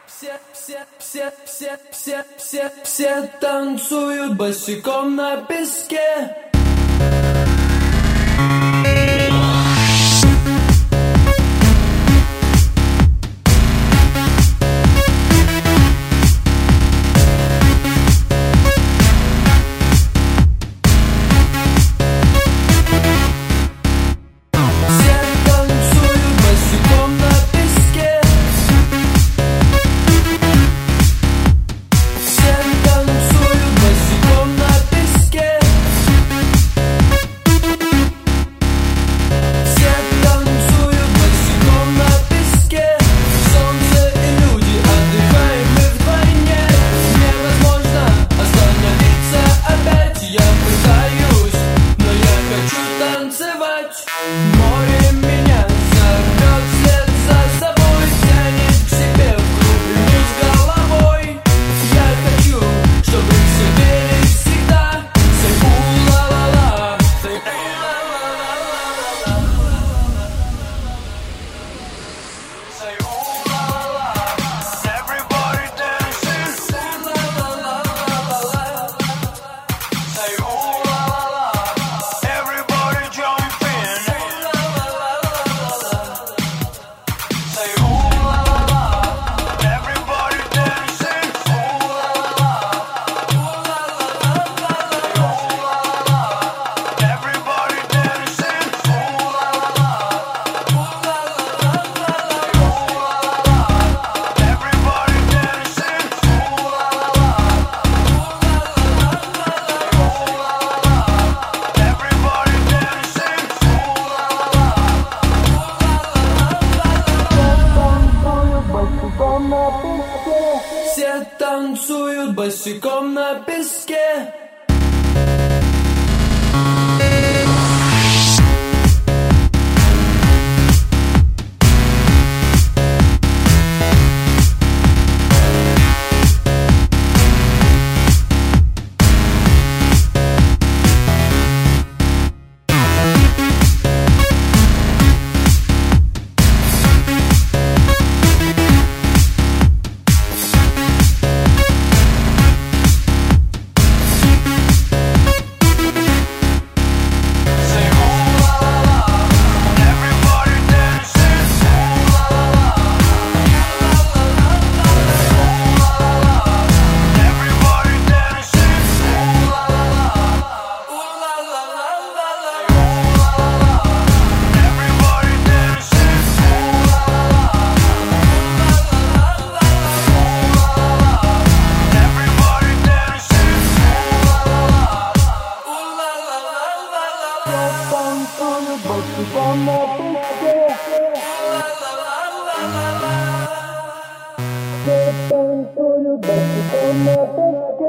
Все танцуют босиком на песке. Море меня зовет вслед за собой, тянет к себе в глубину с головой. Я хочу, чтобы все пели всегда. Say у-ла-ла-ла, say у-ла-ла-ла-ла-ла, say у-ла-ла-ла. Everybody dancing, у-ла-ла-ла-ла-ла-ла, say у-ла-ла-ла. Everybody jump in. Say ooh la la la, everybody dancing. Ooh la la la, ooh la la la la la. Ooh la la, everybody dancing. Ooh la la la, ooh la la la la. Ooh la la, everybody dancing. Ooh la la la, ooh la la la la. Ooh la la, everybody dancing. Все танцуют босиком на песке. Bosicom na pеске.